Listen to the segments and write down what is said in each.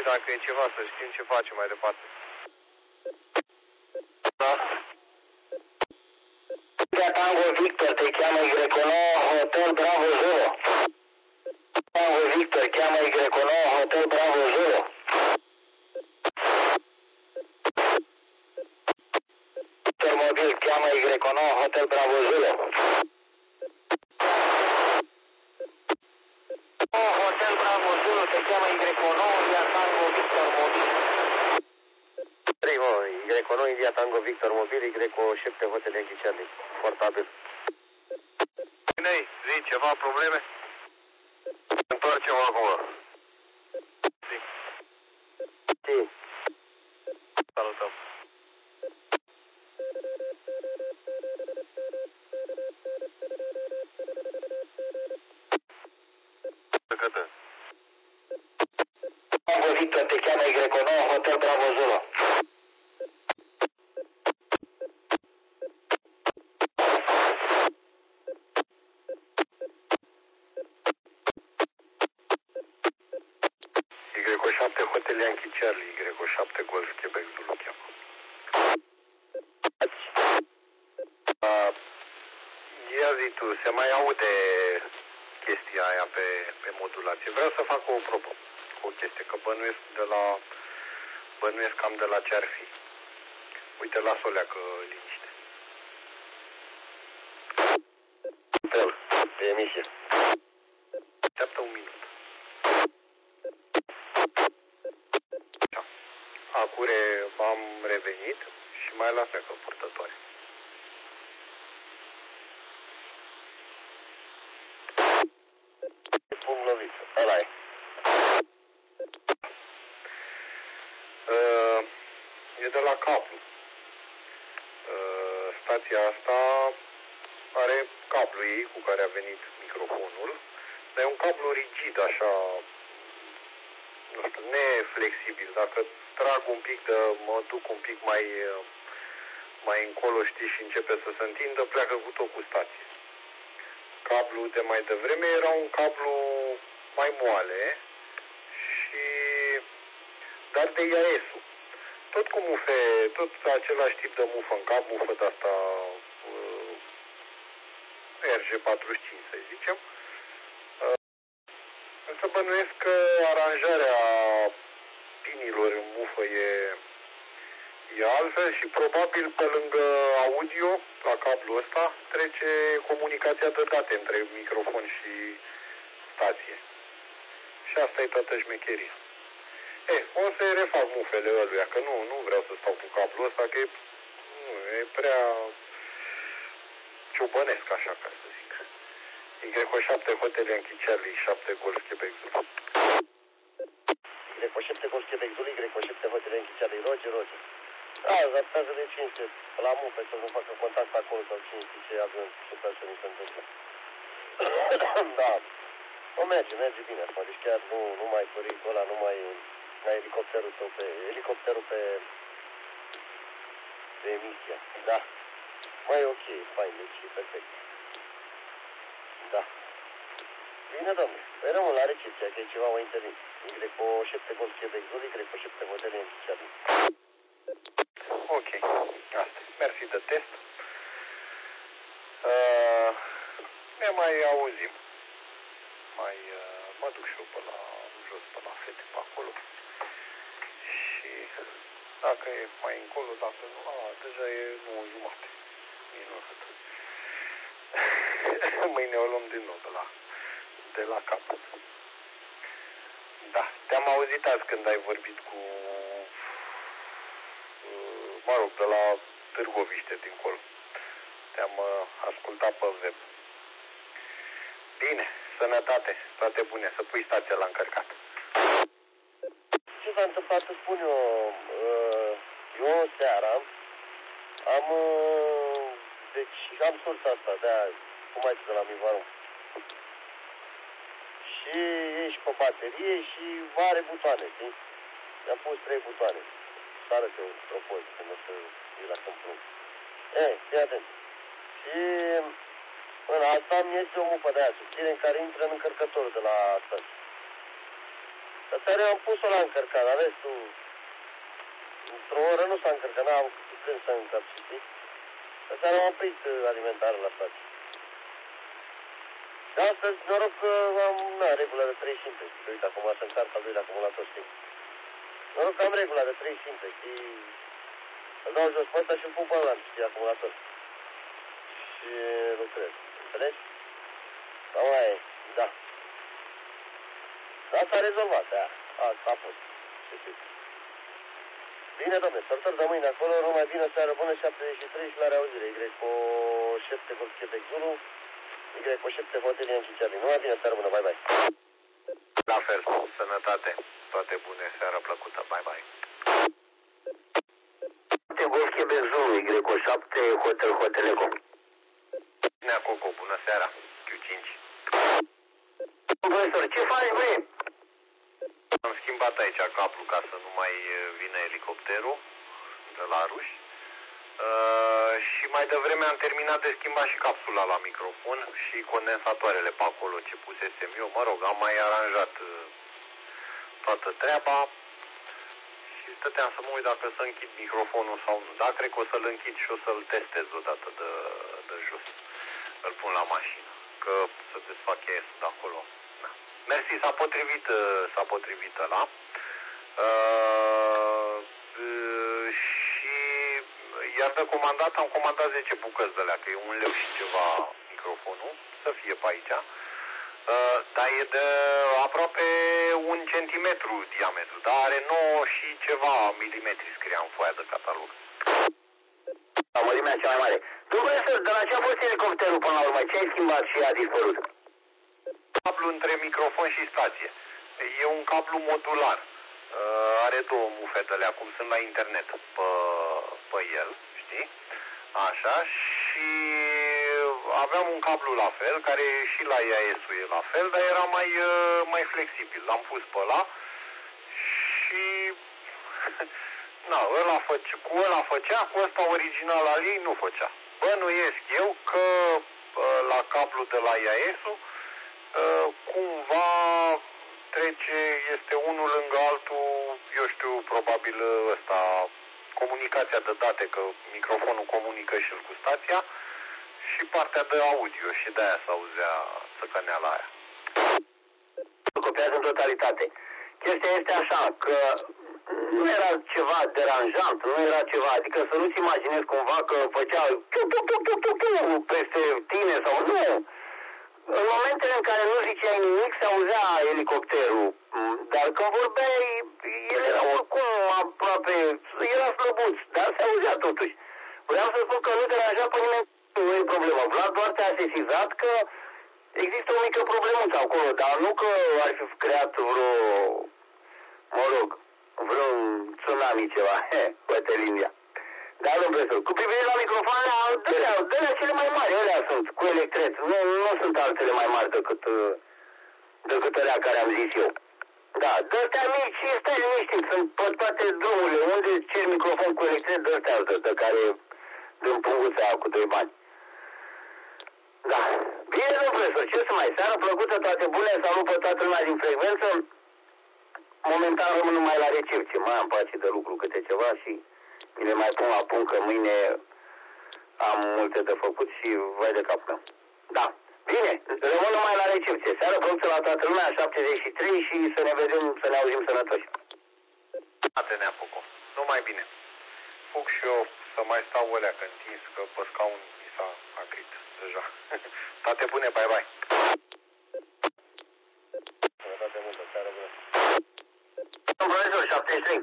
dacă e ceva, să știm ce facem mai departe. Da. Tango Victor, te cheamă Y9, Hotel Bravo Zulu. Tango Victor, cheamă Y9, Hotel Bravo Zulu. Mobil, cheamă Y9, Hotel Bravo Zulu. Hotel Bravo Zulu, te cheamă Y9, India Tango Victor Mobil. Primo, Y9, India Tango Victor Mobil, Y7 Hotel Yankee Charlie. Portabil. Bine, zi, ceva probleme? Întoarcem acum. Zi. Zi. Salutăm. Cătă. Tango Victor, te cheamă Y9, Hotel Bravo Zulu. Y7 Hotel Yankee Charlie, Y7 Golf Quebec Zulu cheamă. Ia zi tu, se mai aude chestia aia pe modulație. Vreau să fac o chestie, că bănuiesc cam de la ce ar fi. Uite, las-o leacă liniște. Pe emisie. Așteaptă un minut. Acure am revenit și mai las leacă purtătoare. Punct lovit, ăla e. E de la cablu. Stația asta are cablu ei cu care a venit microfonul, dar e un cablu rigid, așa, nu știu, neflexibil. Dacă trag un pic, mă duc un pic mai încolo, știi, și începe să se întindă, pleacă cu tot cu stație. Cablu de mai devreme era un cablu mai moale, dar de IAS-ul. Tot cu mufe, tot același tip de mufă în cap, mufă de-asta RG45, să zicem. Însă bănuiesc că aranjarea pinilor în mufă e altfel și probabil pe lângă audio, la cablul ăsta, trece comunicația de date între microfon și stație. Și asta e toată șmecheria. O să-i refac mufele ăluia, că nu vreau să stau cu cablul ăsta, că e prea ciobănesc, așa, ca să zic. Y7 Hotel Yankee Charlie, 7 Golf Quebec Zulu. Y7 Golf Quebec Zulu, Y7 Hotel Yankee Charlie, Roger. Da, zaptează de 500 la mufe să nu facă contact acolo sau 500 ce avion supersonic se întâmplă. Da. O merge bine acum, deci chiar nu mai pericol ăla, nu mai la elicopterul pe emisie. Da. Mai ok, fain, deci e perfect. Da. Bine, domnule. Păi rămân la recepția, că e ceva mai intervin. Y7 Golf Quebec Zulu, Y7 Hotel Yankee Charlie. Ok, asta. Mersi de test. Ne mai auzim. Mă duc și eu pe la jos, pe la fete, pe acolo. Și dacă e mai încolo, dacă nu, deja e 9:30. Minunat. Mâine o luăm din nou de la capăt. Da, te-am auzit azi când ai vorbit cu, de la Târgoviște dincolo. Te-am ascultat pe web. Bine, sănătate, toate bune, să pui stația la încărcat. Ce s-a întâmplat, să spun eu seara am sursa asta, de-aia, cum ai zis de la Mivaru. Și e și pe baterie și are butoane, știi? I-am pus 3 butoane. Să arăt eu o poză, când o să îi la câmpul. Fii atent. Și în asta mi este o mupă de aia subțire în care intră în încărcătorul de la stație. Că seara am pus-o la încărcat, dar vezi tu, într-o oră nu s-a încărcat, n-am când să încap, știi? Că seara am oprit alimentarul la stație. De astăzi, noroc că am regula de 3 simple, știi? Uite, acum să încarc al doilea acumulator, știi? Noroc că am regula de 3 simple, știi? Îl dau jos pe ăsta și îl pun pe ăla, știi, acumulator. Și lucrez, înțelegi? Da, mai e, da. Dar s-a rezolvat, da, a fost, știi? Bine, domne, sărbători de mâine acolo, numai bine, seară bună, 73 și la reauzire, Y cu 7 Golf Quebec Zulu, Y cu 7 Hotel Yankee Charlie. Numai bine, seară bună, bye bye. La fel, sănătate, toate bune, seară plăcută, bye bye. 7 Golf Quebec Zulu, Y cu 7 Hotel Eco. Nea Coco, bună seara, Q5. Profesor, ce faci, băie? Am schimbat aici cablu ca să nu mai vină elicopterul de la ruși. Și mai devreme am terminat de schimbat și capsula la microfon și condensatoarele pe acolo ce pusesem eu. Mă rog, am mai aranjat toată treaba și stăteam să mă uit dacă să închid microfonul sau nu. Da, cred că o să-l închid și o să-l testez odată de jos. Îl pun la mașină, că să desfac cheiesul de acolo. Da. Mersi, s-a potrivit ăla. Și iar de comandat am comandat 10 bucăți de alea, că e 1 leu și ceva microfonul, să fie pe aici. Dar e de aproape 1 centimetru diametru, dar are 9 și ceva milimetri, scria în foaia de catalog. La mărimea cea mai mare. Domnule, de la ce a fost elicopterul până la urmă? Ce ai schimbat și a dispărut? Cablu între microfon și stație. E un cablu modular. Are 2 mufetele, cum sunt la internet pe el, știi? Așa, și aveam un cablu la fel, care și la IAS-ul e la fel, dar era mai flexibil. L-am pus pe ăla și na, cu ăla făcea, cu ăsta original al ei nu făcea. Bănuiesc eu că la cablu de la IAS-ul cumva este unul lângă altul, eu știu, probabil ăsta, comunicația de date, că microfonul comunică și el cu stația, și partea de audio, și de-aia s-auzea țăcăneala aia. Copiază în totalitate. Chestia este așa, că nu era ceva deranjant, nu era ceva, adică să nu-ți imaginezi cumva că făcea peste tine sau nu. În momentele în care nu ziceai nimic, se auzea elicopterul, dar când vorbeai, el era oricum aproape, era slăbuț, dar se auzea totuși. Vreau să spun că nu deranja pe nimeni, nu e problemă. Vlad doar te-a sesizat că există o mică problemuță acolo, dar nu că ar fi creat vreun tsunami ceva, poate linia. Da, domnul profesor, cu privire la microfoanele, dă-lea cele mai mari, alea sunt, cu electret, nu sunt altele mai mari decât alea care am zis eu. Da, dă-astea mici și stai liniștit, sunt pe toate drumurile, unde ceri microfon cu electret, dă-astea de care dăm punguța aia cu 2 bani. Da, bine, domnul profesor, ce să mai, seară plăcută, toate bune, salut pe toată lumea din frecvență, momentan rămân numai la recepție, mai am pace de lucru câte ceva și mi le mai pun la punct că mâine am multe de făcut și vai de capul meu. Da, bine, rămân numai la recepție. Seară plăcută la toată lumea, 73 și să ne vedem, să ne auzim sănătoși. Ate ne apucă. Numai bine. Fug și eu să mai stau alea că întins, că pe scaun mi s-a acrit deja. Toate bune, bye bye. Sănătate multă, seară bună. Domnul profesor, 73.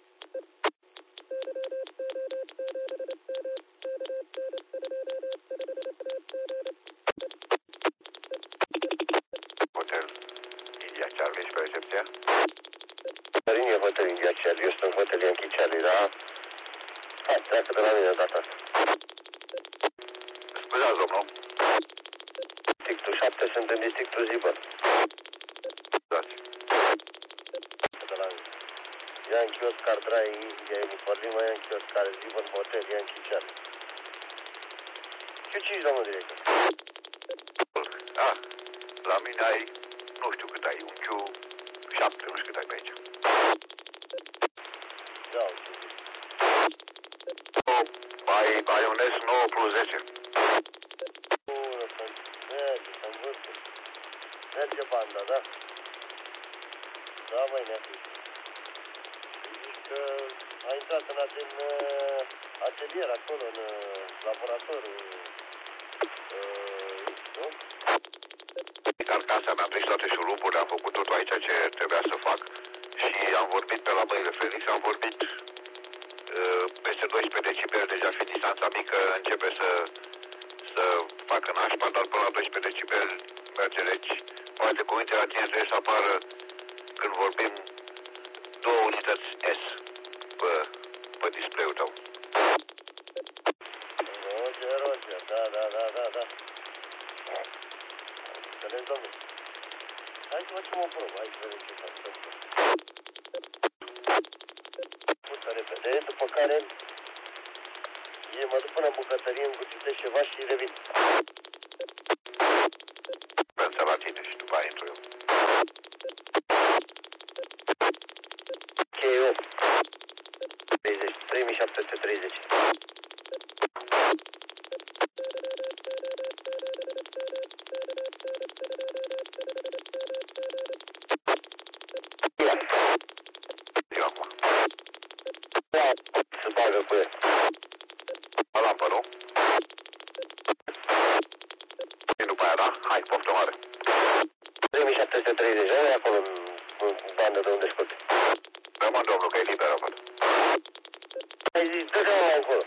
Hotel India Charlie și pe recepția? Cărin e Hotel India Charlie, eu sunt Hotel Yankee Charlie, da? Hai, treacă de la mine data asta. Scuzați, domnul. Districtul 7, sunt în districtul Zibăr. Scuzați. De la mine. Yankee Oscar Drive, India Uniform Lima, Yankee Oscar Zibăr, Hotel Yankee Charlie. Ce cici, domnul director? Da, la mine ai, nu știu cât ai, un 7, nu știu cât ai pe aici. Da, Ai un S9 plus 10. bună, merge, am văzut. Merge banda, da? Da, măi, neafi. Zici că a intrat în atelier, acolo, în laborator, nu? Carcasa, mi-am prins toate șuruburile, am făcut totul aici ce trebuia să fac și am vorbit pe la băile Felix, am vorbit peste 12 decibeli, deja fiind distanța mică, începe să facă nașpa, dar până la 12 decibeli merge, deci poate cuvinte la tine trebuie să apară când vorbim 2 unități S pe display-ul tău. Roger, da. Înțeles, domnule. Hai să facem o probă, hai să vedem ce facem. Pută repede, după care mă duc până în bucătărie, înguțitesc ceva și revin. Pensa la tine și după aia intru eu. Cheio 30, 3730. Eu acum. Da, se bagă cu el. La lampă, nu? Și după aia, da? Hai, poftă mare. 3730, nu e acolo în bandă de unde scoate. Rămân, domnul, că e liberă, văd. Ai zis, dă-te-mă acolo.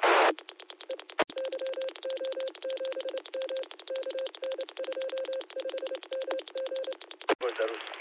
Bă, dar rus.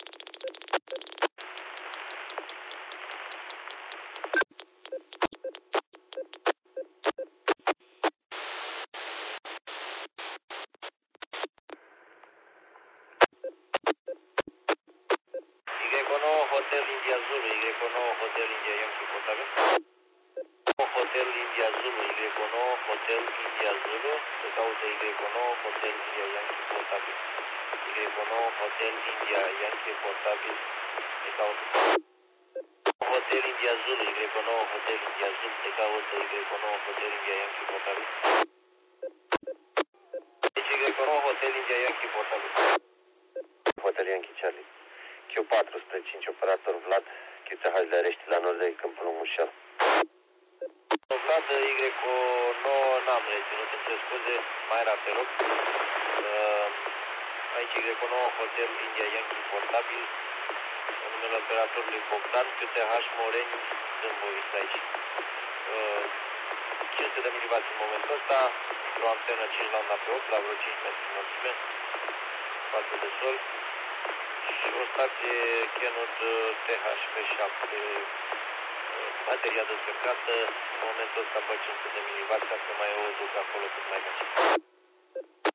Y9 Hotel India Zulu, Y9 Hotel India Yankee Portabil. Hotel India Zulu, Y9 Hotel India Zulu, se caută Y9 Hotel India Yankee Portabil. Y9 Hotel India Yankee Portabil, se caută. Hotel India Zulu, Y9 Hotel India Zulu, se caută Y9 Hotel India Yankee Portabil. Deci Y9 Hotel India Yankee Portabil. Hotel Yankee Charlie. Q4 spre 5 operator Vlad, QTH de arești la nord de Câmpul Mușel. Vlad, Y9 n-am reținut, îmi cer scuze, mai era pe loc. Aici Y9 Hotel India Yankee Portabil, în numele operatorului Bogdan, QTH Moreni, Zâmbovița aici. 500 de mW în momentul ăsta, o antenă 5 lambda pe 8 la vreo 5 metri înălțime, față de sol. Și o stație Kenwood THP7, bateria descărcată, în momentul ăsta pe 500 de mW, ca să mai o duc acolo cât mai merge.